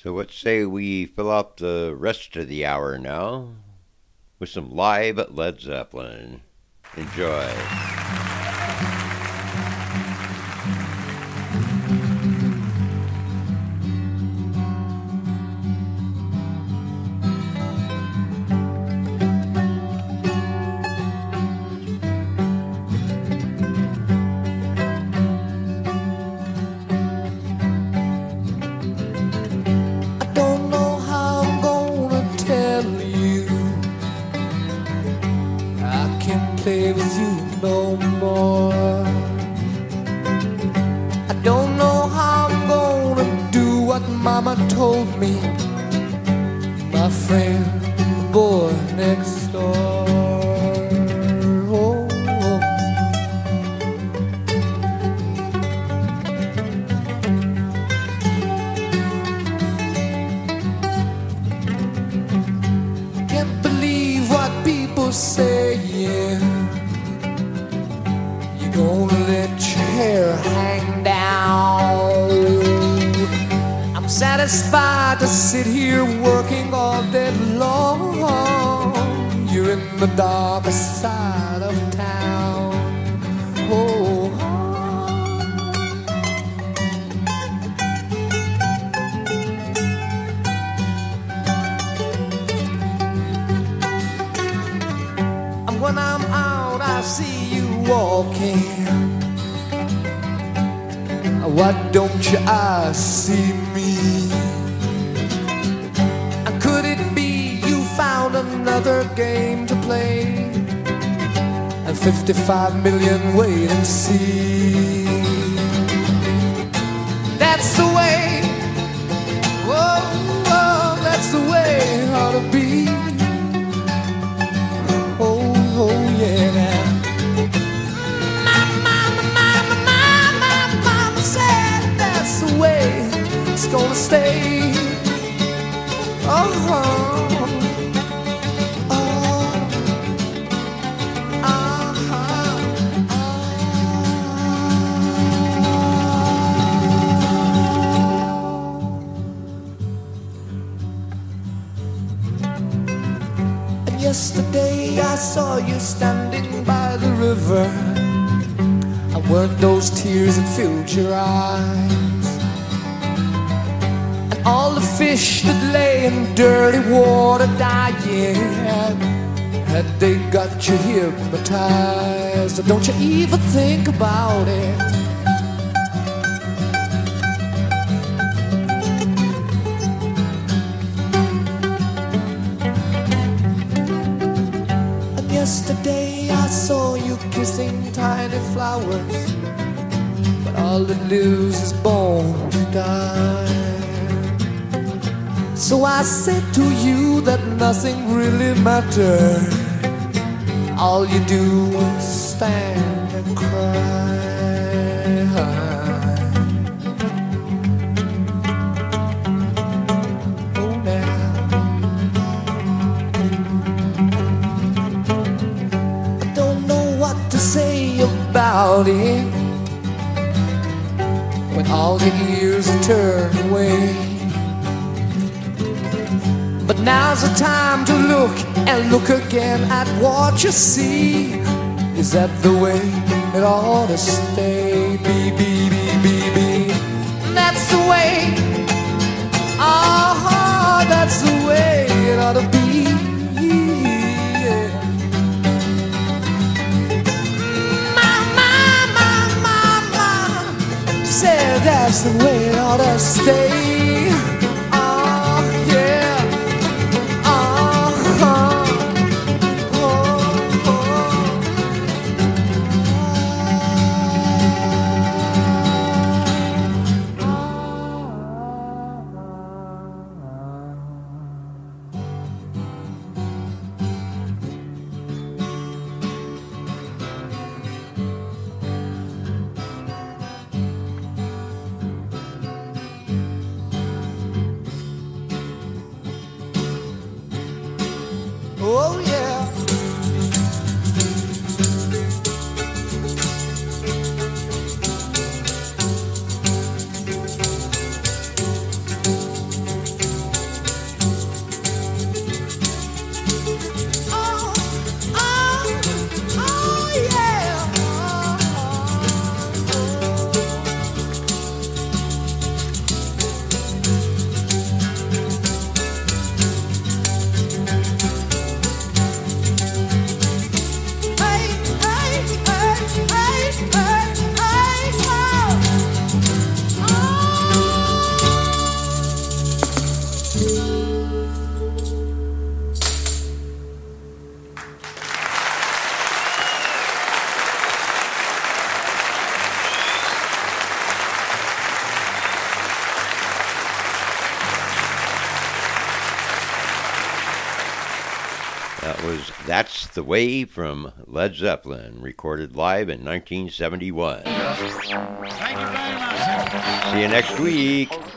So let's say we fill up the rest of the hour now with some live Led Zeppelin. Enjoy. Play with you no more. I don't know how I'm gonna do what Mama told me. My friend, the boy next door. Oh, oh. Can't believe what people say, yeah. Gonna let your hair hang down. I'm satisfied to sit here working all day long. You're in the darkest side of town. Oh, and when I'm out, I see you walking. Why don't your eyes see me? Could it be you found another game to play? And 55 million wait and see. That's the way. Whoa, whoa, that's the way it ought to be. Oh, oh, yeah, now. The way it's gonna stay. Oh, And yesterday I saw you standing by the river. And weren't those tears that filled your eyes? All the fish that lay in dirty water dying, had they got you hypnotized? Don't you even think about it? And yesterday I saw you kissing tiny flowers, but all that lives is born to die. So I said to you that nothing really mattered. All you do is stand and cry. Oh, now I don't know what to say about it when all the ears are turned away. But now's the time to look and look again at what you see. Is that the way it ought to stay? Be. That's the way. Oh, that's the way it ought to be. Yeah. My. Said that's the way it ought to stay. was That's the Way from Led Zeppelin, recorded live in 1971. Thank you very much. See you next week.